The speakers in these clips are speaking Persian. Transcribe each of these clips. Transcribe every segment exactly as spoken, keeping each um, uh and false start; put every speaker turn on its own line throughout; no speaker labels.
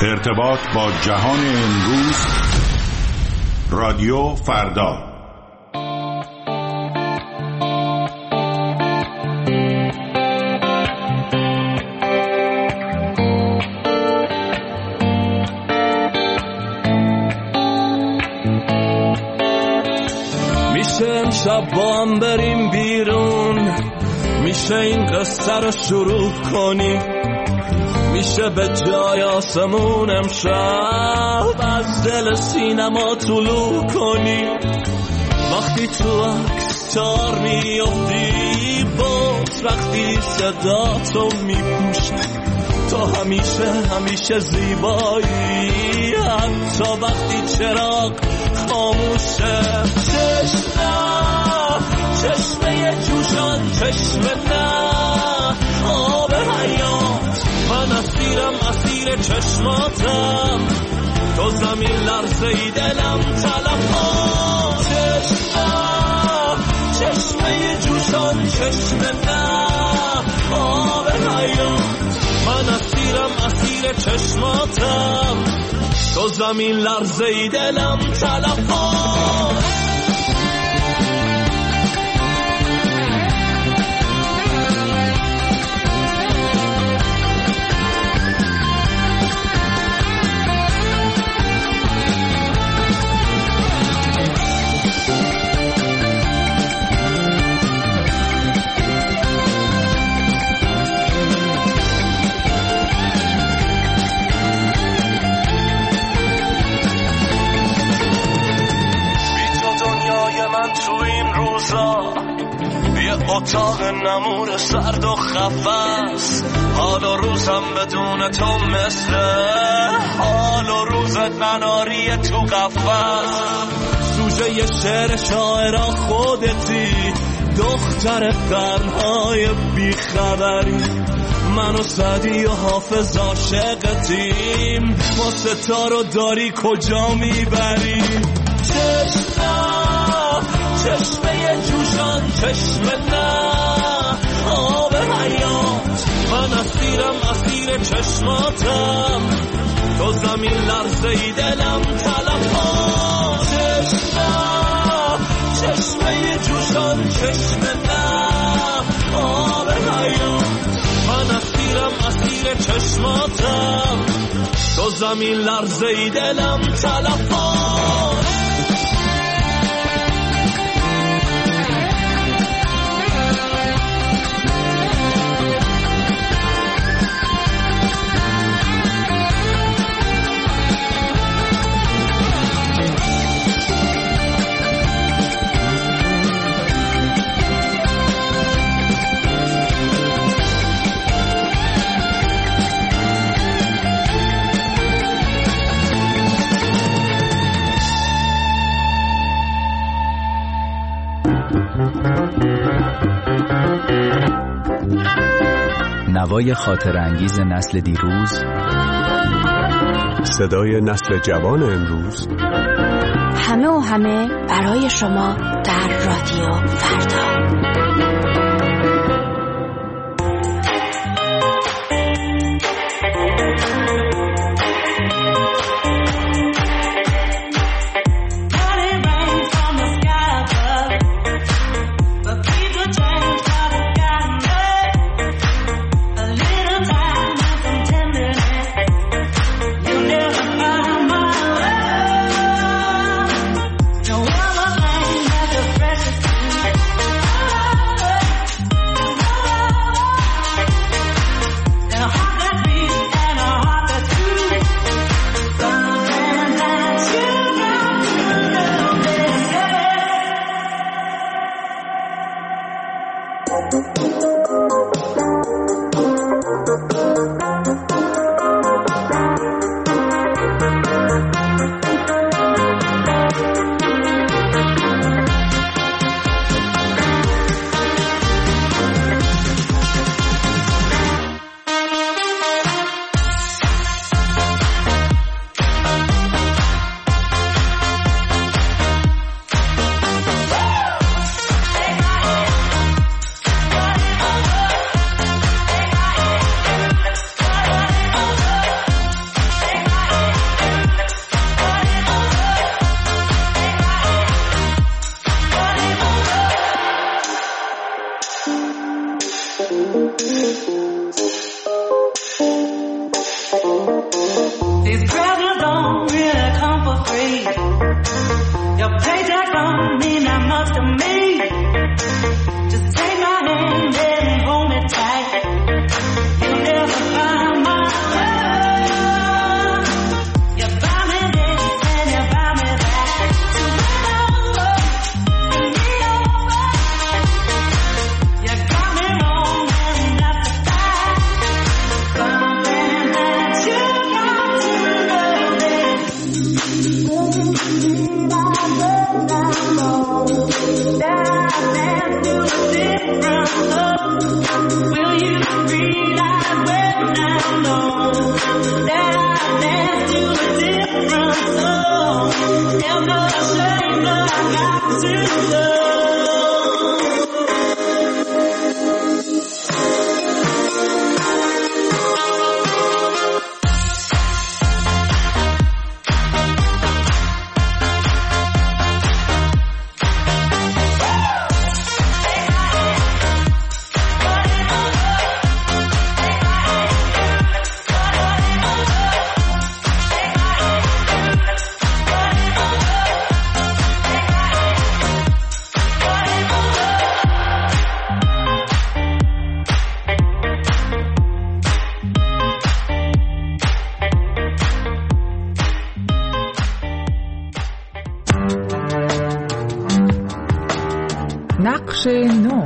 ارتباط با جهان امروز. رادیو فردا.
میشه امشب با هم بریم بیرون، میشه این قصه رو شروع کنی، میشه به جای آسمون امشب از دل سینما طلوع کنی. وقتی تو عکس‌تار میافتی باز وقتی صدا تو میپوشی، تو همیشه همیشه زیبایی حتی وقتی چراغ خاموشه. چشمه چشمه جوشان چشمه نه آب حیات، من اسیرم اسیر چشماتم، تو زمین لرزه‌ای دلم طلبها. چشمه چشمه جوشان چشمه نه آب حیات، من اسیرم اسیر چشماتم، تو زمین لرزه‌ای دلم طلبها. اتاق نمور سرد و خفص، حال و روزم بدون تو مثل حال و روزت مناری تو قفص. سوژه ی شعر شاعرا خودتی، دختر قرنهای بیخبری، من و سعدی و حافظ عاشقتیم، ما ستارو داری کجا میبری؟ چشمه چشمه جوشان چشمه نه آب حیات، من اسیرم اسیر چشماتم، تو زمین لرزه‌ای دلم طلبها. چشمه چشمه جوشان چشمه نه آب حیات، من اسیرم اسیر چشماتم، تو زمین لرزه‌ای دلم طلبها.
نوای خاطر انگیز نسل دیروز،
صدای نسل جوان امروز،
همه و همه برای شما در رادیو فردا.
No other thing that the precious نقش نو.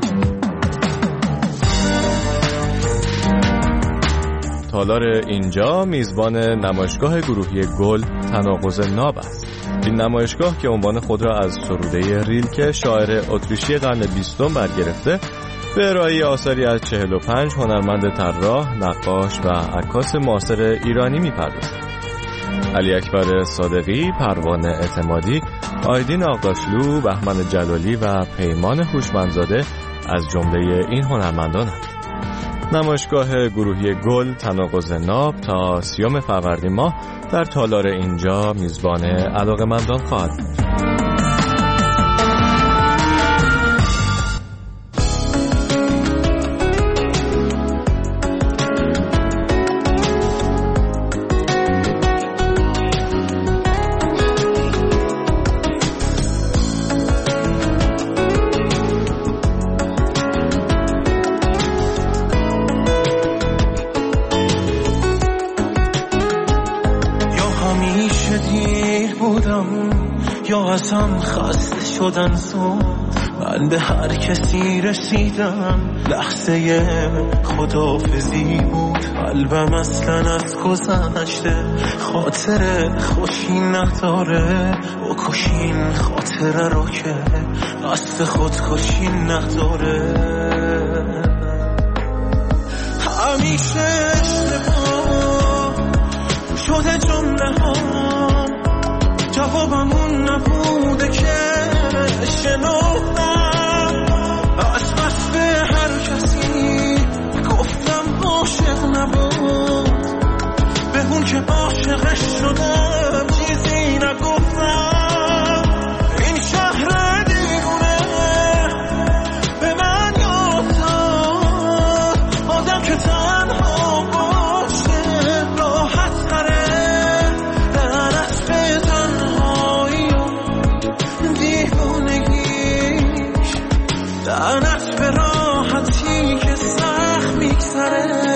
تالار اینجا میزبان نمایشگاه گروهی گل تناقض ناب است. این نمایشگاه که عنوان خود را از سروده ریلکه شاعر اتریشی قرن بیستم برگرفته، به ارائه آثاری از چهل و پنج هنرمند طراح، نقاش و عکاس معاصر ایرانی میپردازد. علی اکبر صادقی، پروانه اعتمادی، آیدین آقاشلو، بهمن جلالی و پیمان هوشمندزاده از جمله این هنرمندانند. نمایشگاه گروهی گل تناقض ناب تا سیوم فروردین ماه در تالار اینجا میزبان علاقه‌مندان خواهد بود.
یا ازم خسته شدن زود، من به هر کسی رسیدم لحظه خداحافظی بود. قلبم اصلا از گذشته خاطر خوشی نداره، بکشین خاطره رو که قصد خودکشی نداره. همیشه اشتباه شده جمله ها، جوابمون نبوده که شنفتم از بس به هر کسی گفتم عاشق نبود، به اون که عاشقش شدم چیزی نگفتم. این شهر دیوونه به من یاد داد آدم که تنها باشه راحت تره. لعنت به راحتی که سخت میگذره.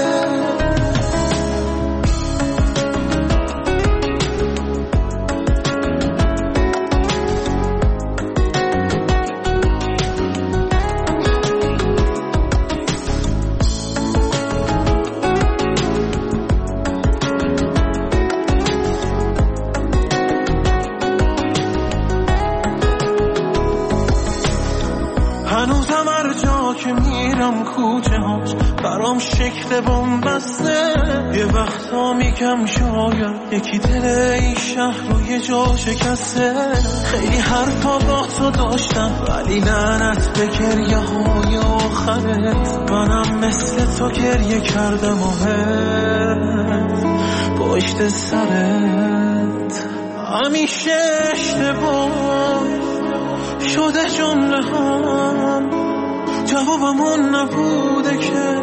هنوزم هر جا که میرم کوچه هاش برام شکل بم بسته. یه وقتا میگم شاید یکی دل این شهر رو یه جا شکسته. خیلی حرفا با تو داشتم ولی لعنت به گریه های آخرت. منم مثل تو گریه کردم و هست پشت سرت. همیشه اشتباه شده جمله هم، جوابمون نبوده که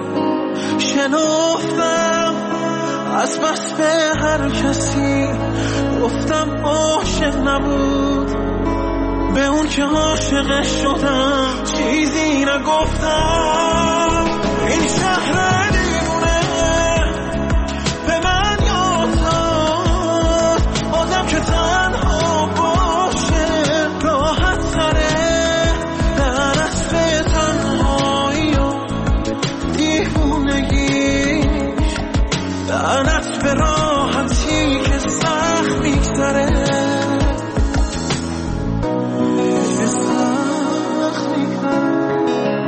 شنفتم از بس به هر کسی گفتم عاشق نبود، به اون که عاشقش شدم چیزی نگفتم. این شهر دیوونه به من یاد داد آدم که تنها باشه راحت تره. لعنت به تنهایی و دیوونگیش، لعنت به راحتی که سخت میگذره.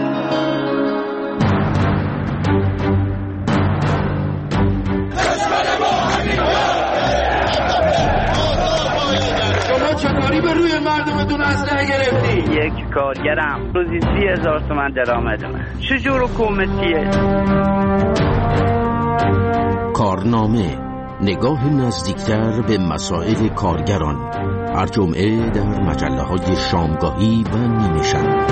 کشور
روی مردمتون اسلحه گرفتی؟
یک کارگرم روزی سی هزار تومن درآمدمه. چه جور حکومتیه؟
کارنامه، نگاه نزدیکتر به مسائل کارگران، هر جمعه در مجله های شامگاهی و نیمه شب.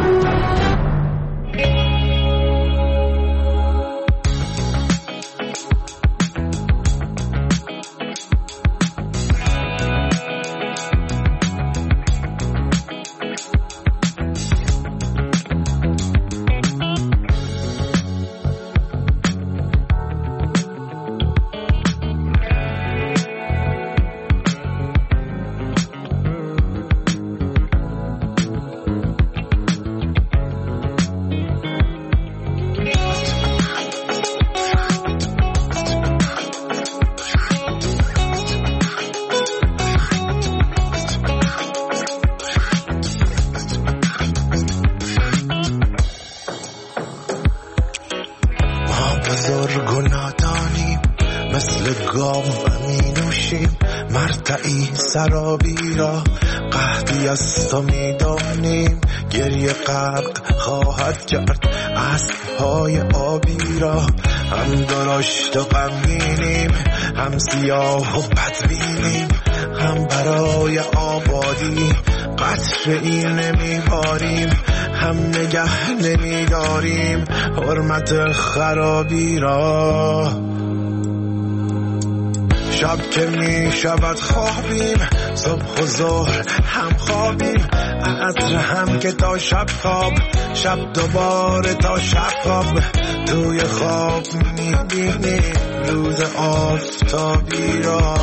بزرگ و نادانیم، مثل گاو می نوشیم مرتعی سرابی را، قحطی از تو می دانیم گریه غرق خواهد کرد اسب‌های آبی را. هم درشت و غمگینیم، هم سیاه و بدبینیم، هم برای آبادی قطره‌ای نمیباریم، هم نگه نمیداریم حرمت خرابی را. شب که می شود خوابیم، صبح و ظهر هم خوابیم، عصر هم که تا شب خواب، شب دوباره تا شب خواب. توی خواب می بینیم روز آفتابی را.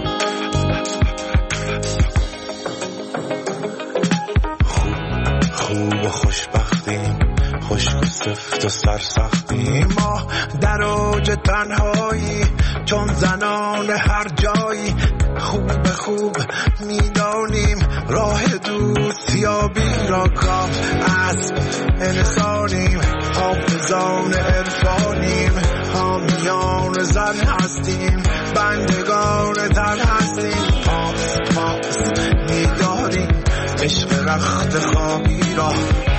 خوب و خوشبختیم، خشک و سفت و سرسختیم، ما در اوج تنهایی چون زنان هر جایی. خوب خوب میدانیم راه دوستیابی را، کاف اسب انسانیم، حافظان عرفانیم، حامیان زن هستیم، بندگان تن هستیم. پاس پاس میداریم عشق رخت خوابی را.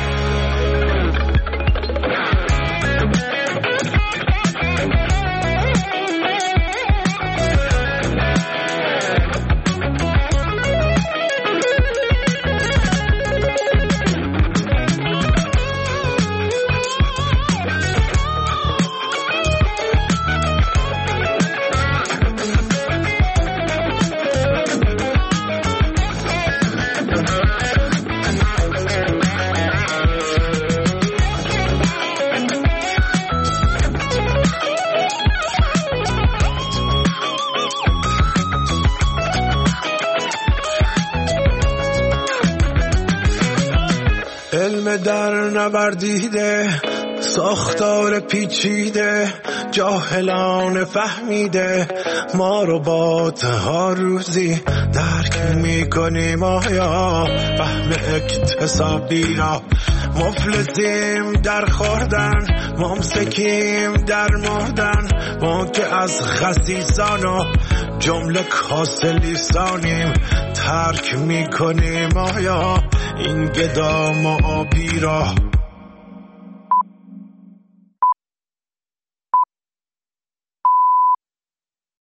علم در نوردیده، ساختار پیچیده، جاهلان فهمیده، ما ربات ها روزی درک میکنیم آیا فهم اکتسابی را. مفلسیم در خوردن، ممسکیم در مردن، ما که از خسیسان و جمله کاسه لیسانیم ترک میکنیم آیا این گدام و آبی را.